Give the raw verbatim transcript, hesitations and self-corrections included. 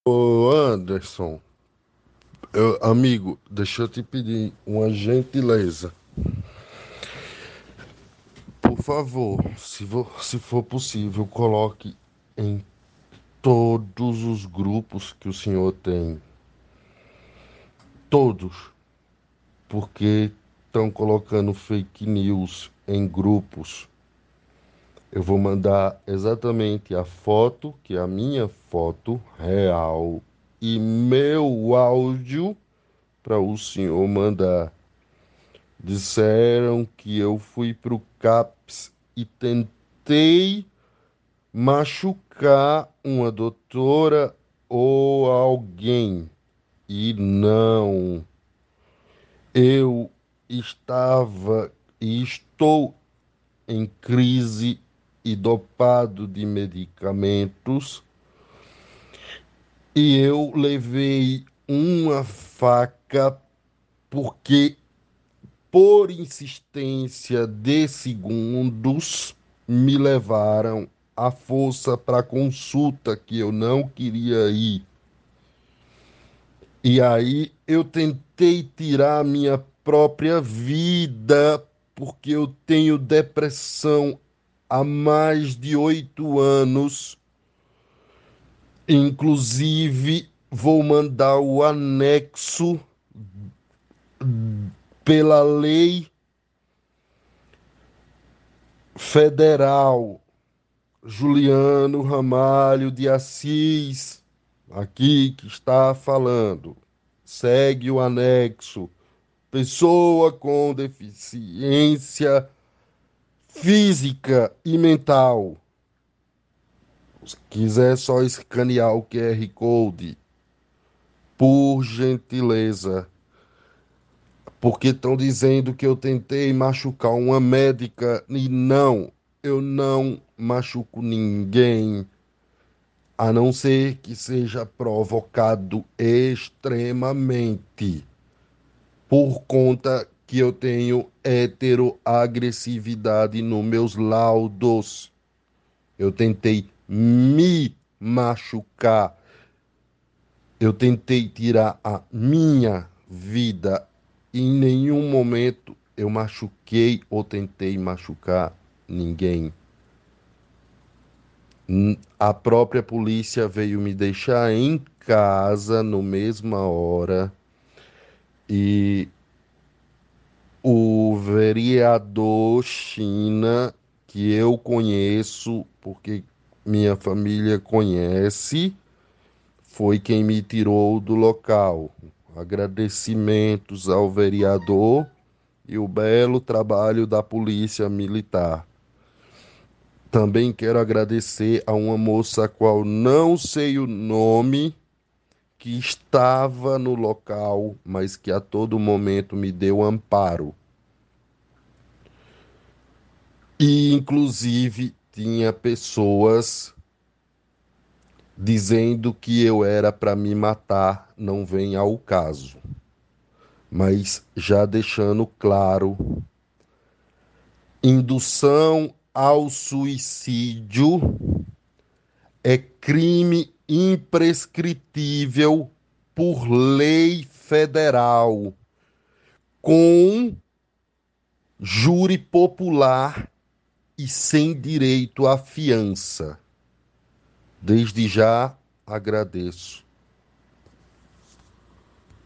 Ô Anderson, eu- amigo, deixa eu te pedir uma gentileza. Por favor, se, vo- se for possível, coloque em todos os grupos que o senhor tem. Todos. Porque estão colocando fake news em grupos. Eu vou mandar exatamente a foto, que é a minha foto real, e meu áudio para o senhor mandar. Disseram que eu fui pro CAPS e tentei machucar uma doutora ou alguém. E não, eu estava e estou em crise e dopado de medicamentos e eu levei uma faca porque por insistência de segundos, me levaram à força para consulta que eu não queria ir. E aí eu tentei tirar a minha própria vida porque eu tenho depressão há mais de oito anos. Inclusive, vou mandar o anexo pela lei federal Juliano Ramalho de Assis, aqui que está falando. Segue o anexo. Pessoa com deficiência física e mental. Se quiser só escanear o Q R Code, por gentileza. Porque estão dizendo que eu tentei machucar uma médica e não, eu não machuco ninguém. A não ser que seja provocado extremamente por conta que eu tenho heteroagressividade nos meus laudos. Eu tentei me machucar, eu tentei tirar a minha vida. Em nenhum momento eu machuquei ou tentei machucar ninguém. A própria polícia veio me deixar em casa no mesma hora e o vereador China, que eu conheço, porque minha família conhece, foi quem me tirou do local. Agradecimentos ao vereador e o belo trabalho da Polícia Militar. Também quero agradecer a uma moça a qual não sei o nome, que estava no local, mas que a todo momento me deu amparo. E, inclusive, tinha pessoas dizendo que eu era para me matar, não vem ao caso. Mas já deixando claro, indução ao suicídio é crime imprescritível por lei federal, com júri popular e sem direito à fiança. Desde já agradeço.